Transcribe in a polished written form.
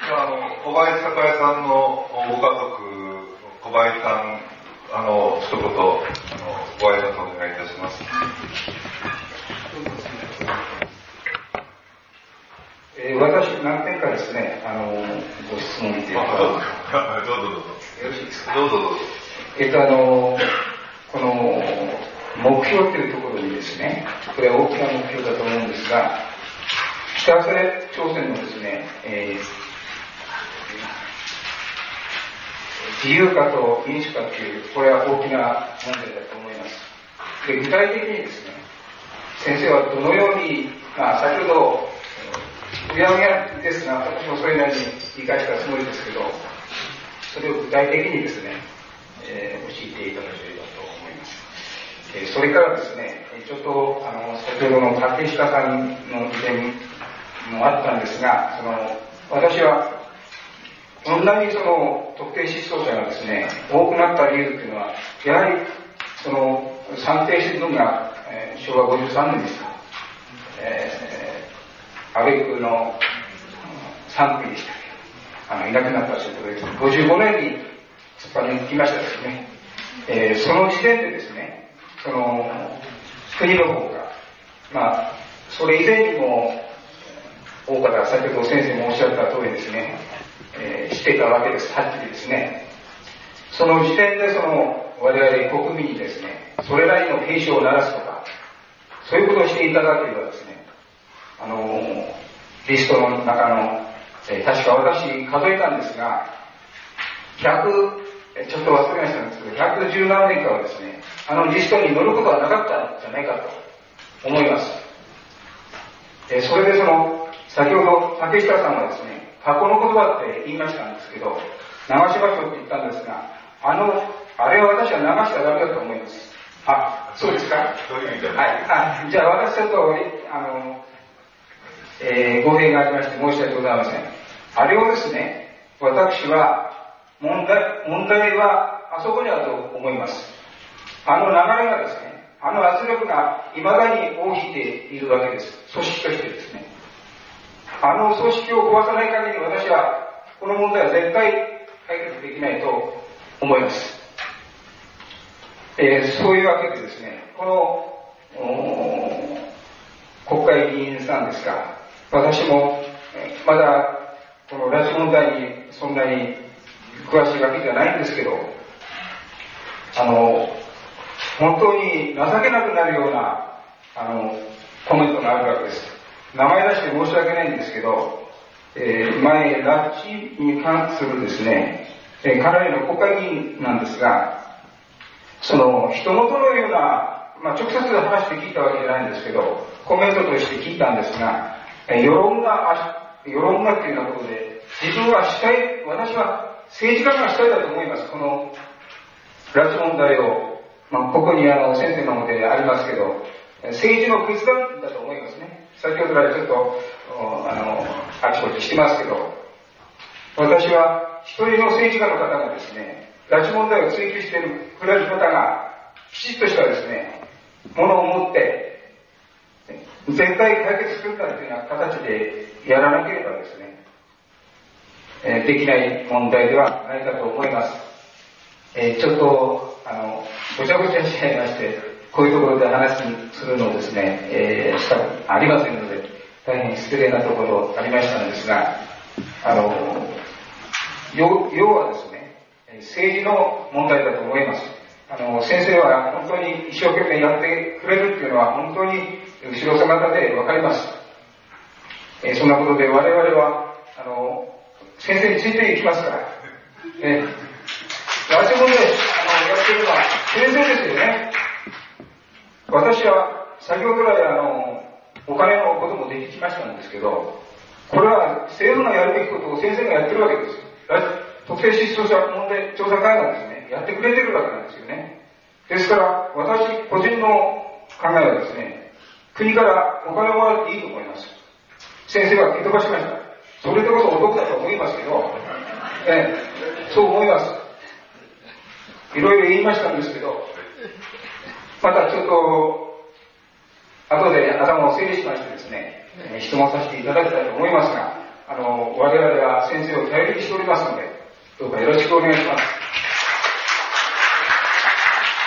小林栄さんのご家族、小林さん、一言、ご挨拶お願いいたします。 私、何点かですね、ご質問というか。 どうぞよろしいですか。どうぞ。 この、目標というところにですね、これは大きな目標だと思うんですが、北朝鮮のですね、自由化と民主化という、これは大きな問題だと思います。で、具体的にですね、先生はどのように、先ほど、うやむやですが、私もそれなりに理解したつもりですけど、それを具体的にですね、教えていただければと思います。それからですね、ちょっと先ほどの竹下さんの意見もあったんですが、私はこんなに特定失踪者がですね、多くなった理由っていうのは、やはり算定しているのが、昭和53年ですか。安倍君の3区でしたけど、いなくなったということで、55年に突っ張りに来ましたですね。その時点でですね、国の方が、それ以前にも、大方、先ほど先生もおっしゃった通りですね、してたわけです、はっきりですね。その時点で我々国民にですね、それなりの警鐘を鳴らすとか、そういうことをしていただければですね、リストの中の、確か私数えたんですが、ちょっと忘れましたんですけど、117年からですね、リストに載ることはなかったんじゃないかと思います。それで先ほど竹下さんはですね、過去の言葉って言いましたんですけど、流しましょうって言ったんですが、あれは私は流しちゃダメだと思います。そうですか。はい。じゃあ私ちょっと、語弊がありまして申し訳ございません。あれをですね、私は問題はあそこにあると思います。流れがですね、圧力が未だに尾を引いているわけです。組織としてですね。組織を壊さない限り私はこの問題は絶対解決できないと思います。そういうわけでですね、この国会議員さんですが、私もまだこの拉致問題にそんなに詳しいわけじゃないんですけど、本当に情けなくなるようなコメントがあるわけです。名前出して申し訳ないんですけど、前拉致に関するですね、かなりの国会議員なんですが、人事のような、直接話して聞いたわけじゃないんですけど、コメントとして聞いたんですが、世論がっていうようなことで、自分は私は政治家が主体だと思います。この拉致問題を、ここに先生の方でありますけど、政治の決断だと思いますね。先ほどからちょっとあちこちしてますけど、私は一人の政治家の方がですね、拉致問題を追及していくれる方がきちっとしたですね、ものを持って絶対解決するんだというような形でやらなければですね、できない問題ではないかと思います。ちょっとごちゃごちゃしちゃいまして、こういうところで話するのですね、したくありませんので、大変失礼なところありましたのですが、要はですね、政治の問題だと思います。先生は本当に一生懸命やってくれるっていうのは本当に後ろ姿でわかります。そんなことで我々は先生についていきますから、拉致問題やってるのは先生ですよね。私は先ほど来お金のこともできましたんですけど、これは政府がやるべきことを先生がやってるわけです。特定失踪者問題調査会がですね、やってくれてるわけなんですよね。ですから私個人の考えはですね、国からお金をもらっていいと思います。先生は蹴飛ばしました。それでこそお得だと思いますけど、そう思います。いろいろ言いましたんですけど、またちょっと後で頭を整理しましてですね、質問させていただきたいと思いますが、 我々は先生を頼りにしておりますので、どうかよろしくお願いします。